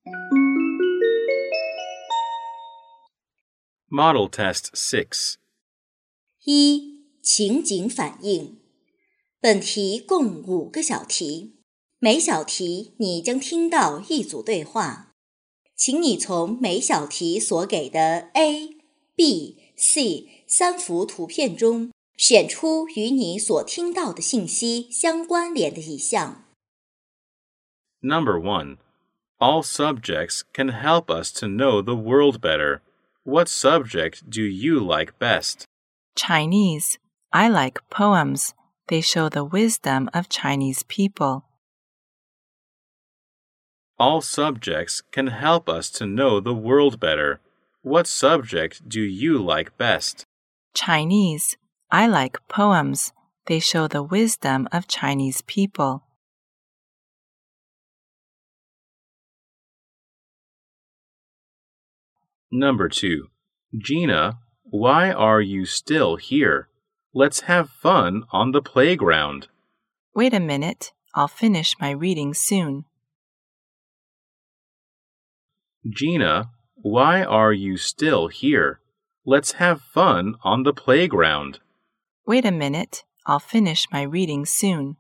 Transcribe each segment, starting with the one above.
Model Test 6. 一、情景反应。本题共5个小题，每小题你将听到一组对话，请你从每小题所给的 A、B、C 3幅图片中选出与你所听到的信息相关联的一项。 Number 1. All subjects can help us to know the world better. What subject do you like best? Chinese. I like poems. They show the wisdom of Chinese people. All subjects can help us to know the world better. What subject do you like best? Chinese. I like poems. They show the wisdom of Chinese people. Number 2. Gina, why are you still here? Let's have fun on the playground. Wait a minute. I'll finish my reading soon. Gina, why are you still here? Let's have fun on the playground. Wait a minute. I'll finish my reading soon.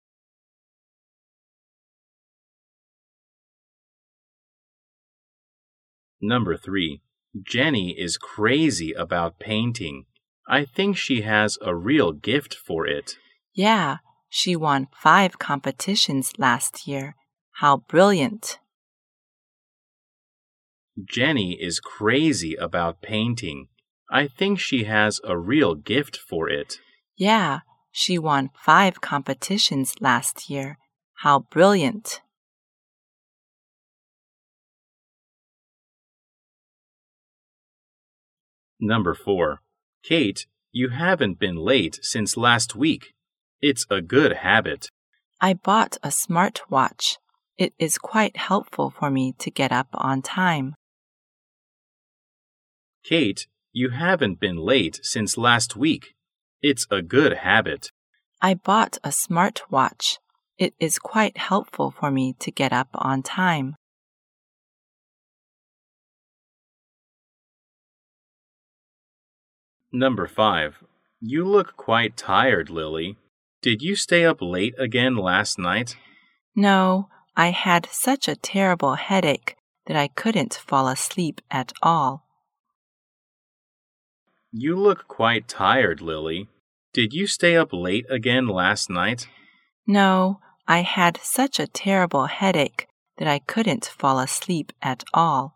Number 3. Jenny is crazy about painting. I think she has a real gift for it. Yeah, she won 5 competitions last year. How brilliant. Jenny is crazy about painting. I think she has a real gift for it. Yeah, she won 5 competitions last year. How brilliant. Number 4. Kate, you haven't been late since last week. It's a good habit. I bought a smartwatch. It is quite helpful for me to get up on time. Kate, you haven't been late since last week. It's a good habit. I bought a smartwatch. It is quite helpful for me to get up on time. Number 5. You look quite tired, Lily. Did you stay up late again last night? No, I had such a terrible headache that I couldn't fall asleep at all. You look quite tired, Lily. Did you stay up late again last night? No, I had such a terrible headache that I couldn't fall asleep at all.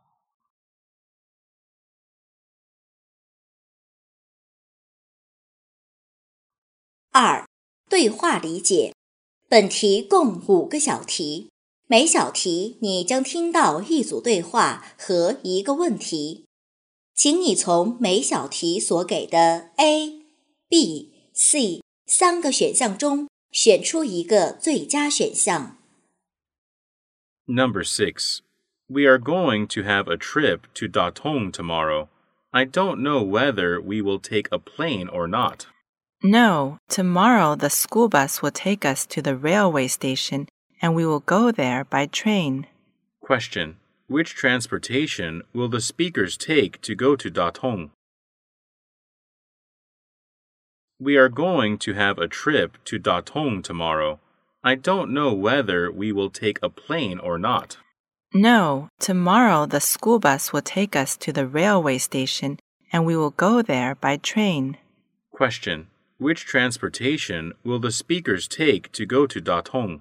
2、对话理解。本题共5个小题，每小题你将听到一组对话和一个问题，请你从每小题所给的 A、B、C 3个选项中选出一个最佳选项。 Number 6. We are going to have a trip to Datong tomorrow. I don't know whether we will take a plane or not. No, tomorrow the school bus will take us to the railway station and we will go there by train. Question. Which transportation will the speakers take to go to Datong? We are going to have a trip to Datong tomorrow. I don't know whether we will take a plane or not. No, tomorrow the school bus will take us to the railway station and we will go there by train. Question. Which transportation will the speakers take to go to Datong?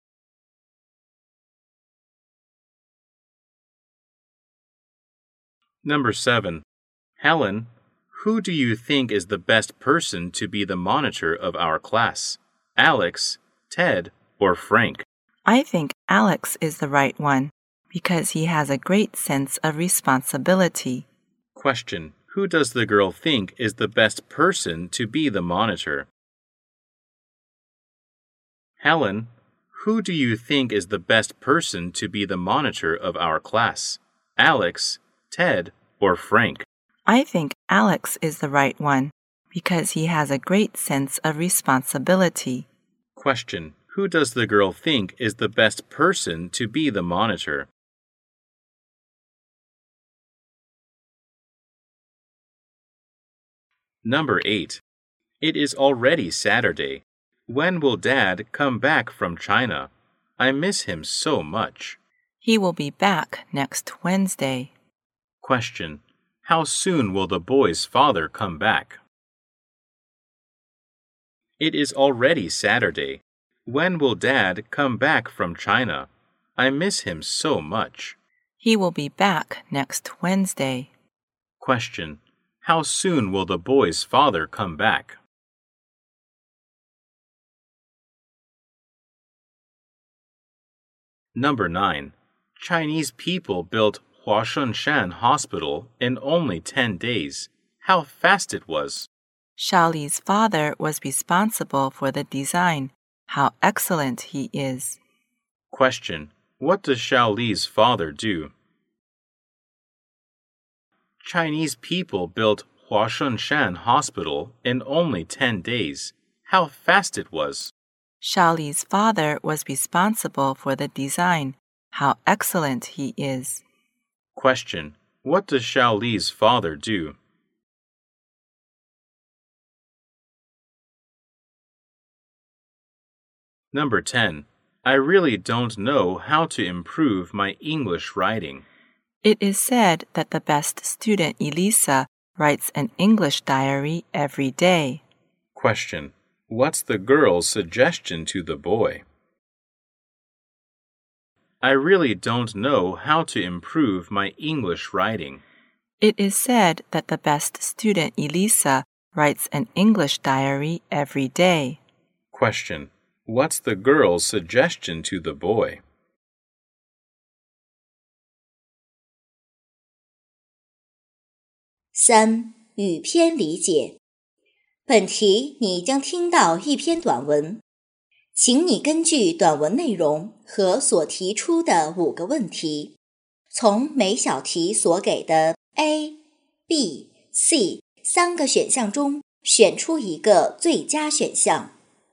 Number 7. Helen, who do you think is the best person to be the monitor of our class? Alex, Ted, or Frank? I think Alex is the right one because he has a great sense of responsibility. Question. Who does the girl think is the best person to be the monitor? Helen, who do you think is the best person to be the monitor of our class? Alex, Ted, or Frank? I think Alex is the right one because he has a great sense of responsibility. Question. Who does the girl think is the best person to be the monitor? Number 8. It is already Saturday. When will Dad come back from China? I miss him so much. He will be back next Wednesday. Question. How soon will the boy's father come back? It is already Saturday. When will Dad come back from China? I miss him so much. He will be back next Wednesday. Question. How soon will the boy's father come back? Number 9. Chinese people built Huashunshan Hospital in only 10 days. How fast it was. Xiaoli's father was responsible for the design. How excellent he is. Question. What does Xiaoli's father do? Chinese people built Huashunshan Hospital in only 10 days. How fast it was. Xiaoli's father was responsible for the design. How excellent he is. Question. What does Xiaoli's father do? Number 10. I really don't know how to improve my English writing. It is said that the best student, Elisa, writes an English diary every day. Question. What's the girl's suggestion to the boy? I really don't know how to improve my English writing. It is said that the best student, Elisa, writes an English diary every day. Question. What's the girl's suggestion to the boy? 3. 语篇理解。本题你将听到一篇短文，请你根据短文内容和所提出的5个问题，从每小题所给的 A、B、C 3个选项中选出一个最佳选项。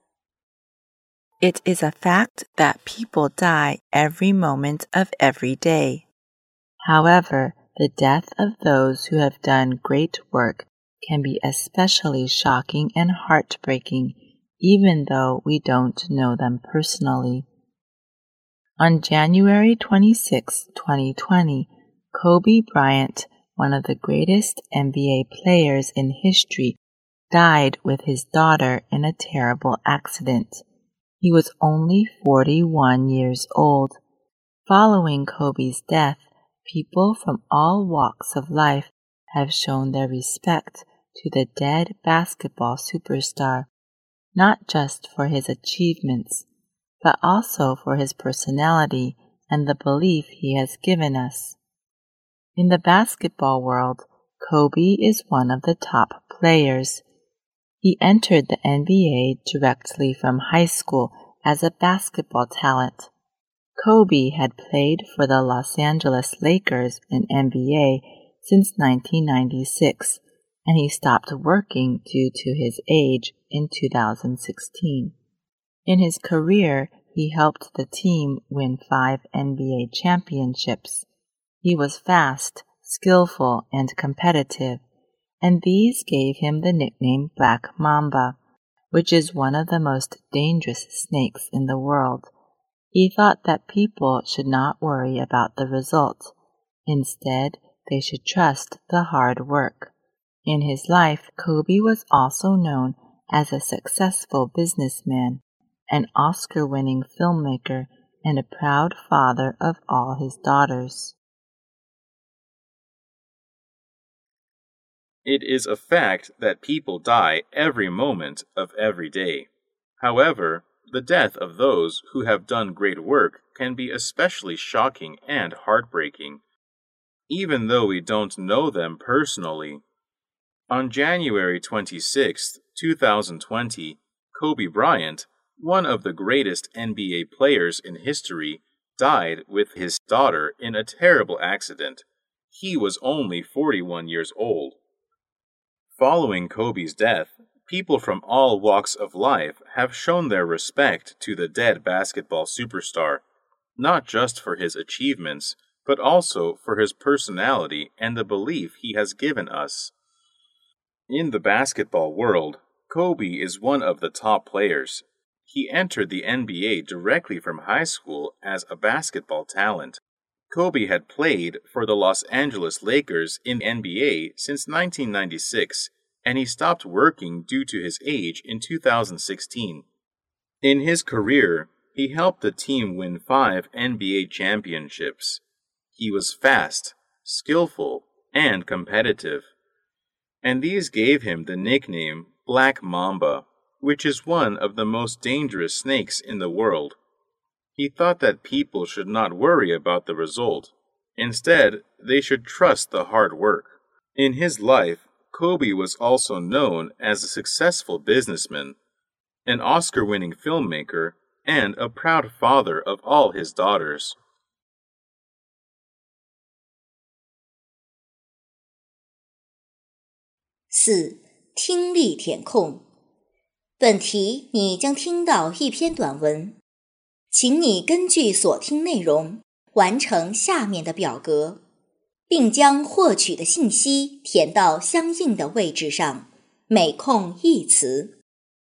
It is a fact that people die every moment of every day. However, the death of those who have done great work can be especially shocking and heartbreaking, even though we don't know them personally. On January 26, 2020, Kobe Bryant, one of the greatest NBA players in history, died with his daughter in a terrible accident. He was only 41 years old. Following Kobe's death, people from all walks of life have shown their respect to the dead basketball superstar, not just for his achievements, but also for his personality and the belief he has given us. In the basketball world, Kobe is one of the top players. He entered the NBA directly from high school as a basketball talent. Kobe had played for the Los Angeles Lakers in NBA since 1996, and he stopped working due to his age in 2016. In his career, he helped the team win 5 NBA championships. He was fast, skillful, and competitive, and these gave him the nickname Black Mamba, which is one of the most dangerous snakes in the world. He thought that people should not worry about the result. Instead, they should trust the hard work. In his life, Kobe was also known as a successful businessman, an Oscar-winning filmmaker, and a proud father of all his daughters. It is a fact that people die every moment of every day. However, the death of those who have done great work can be especially shocking and heartbreaking, even though we don't know them personally. On January 26, 2020, Kobe Bryant, one of the greatest NBA players in history, died with his daughter in a terrible accident. He was only 41 years old. Following Kobe's death, people from all walks of life have shown their respect to the dead basketball superstar, not just for his achievements, but also for his personality and the belief he has given us. In the basketball world, Kobe is one of the top players. He entered the NBA directly from high school as a basketball talent. Kobe had played for the Los Angeles Lakers in the NBA since 1996, and he stopped working due to his age in 2016. In his career, he helped the team win 5 NBA championships. He was fast, skillful, and competitive. And these gave him the nickname Black Mamba, which is one of the most dangerous snakes in the world. He thought that people should not worry about the result. Instead, they should trust the hard work. In his life, Kobe was also known as a successful businessman, an Oscar-winning filmmaker, and a proud father of all his daughters. 4. 听力填空。本题你将听到一篇短文，请你根据所听内容完成下面的表格，并将获取的信息填到相应的位置上，每空一词。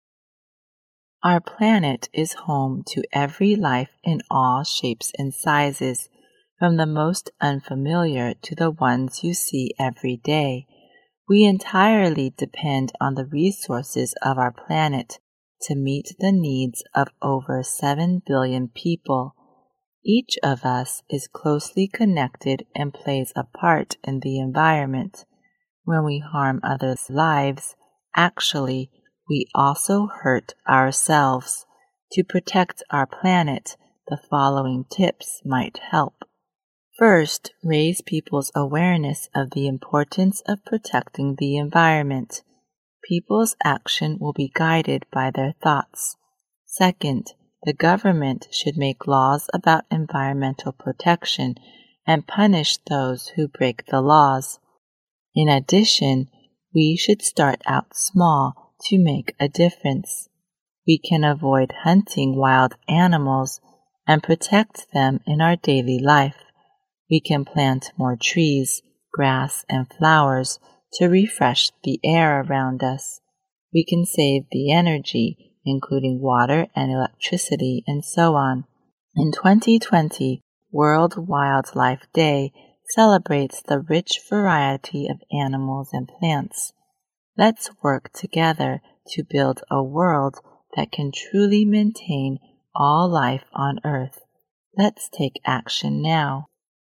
Our planet is home to every life in all shapes and sizes, from the most unfamiliar to the ones you see every day. We entirely depend on the resources of our planet to meet the needs of over 7 billion people. Each of us is closely connected and plays a part in the environment. When we harm others' lives, actually, we also hurt ourselves. To protect our planet, the following tips might help. First, raise people's awareness of the importance of protecting the environment. People's action will be guided by their thoughts. Second, the government should make laws about environmental protection and punish those who break the laws. In addition, we should start out small to make a difference. We can avoid hunting wild animals and protect them in our daily life. We can plant more trees, grass, and flowers to refresh the air around us. We can save the energy, including water and electricity, and so on. In 2020, World Wildlife Day celebrates the rich variety of animals and plants. Let's work together to build a world that can truly maintain all life on Earth. Let's take action now.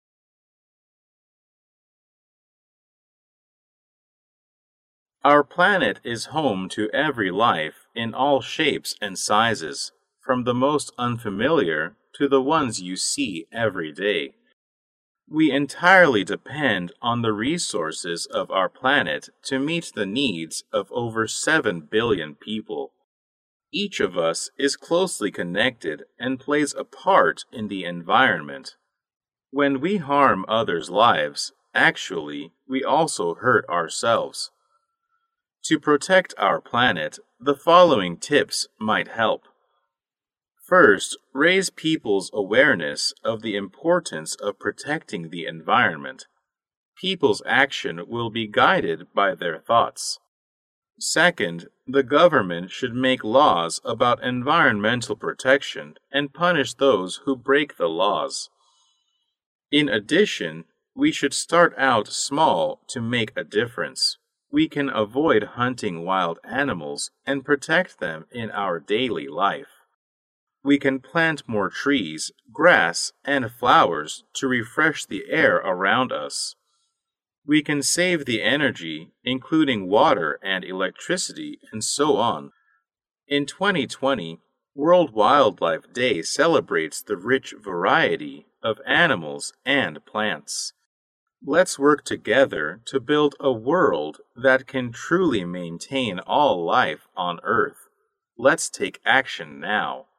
Our planet is home to every life in all shapes and sizes, from the most unfamiliar to the ones you see every day. We entirely depend on the resources of our planet to meet the needs of over 7 billion people. Each of us is closely connected and plays a part in the environment. When we harm others' lives, actually, we also hurt ourselves. To protect our planet, the following tips might help. First, raise people's awareness of the importance of protecting the environment. People's action will be guided by their thoughts. Second, the government should make laws about environmental protection and punish those who break the laws. In addition, we should start out small to make a difference. We can avoid hunting wild animals and protect them in our daily life. We can plant more trees, grass, and flowers to refresh the air around us. We can save the energy, including water and electricity, and so on. In 2020, World Wildlife Day celebrates the rich variety of animals and plants. Let's work together to build a world that can truly maintain all life on Earth. Let's take action now.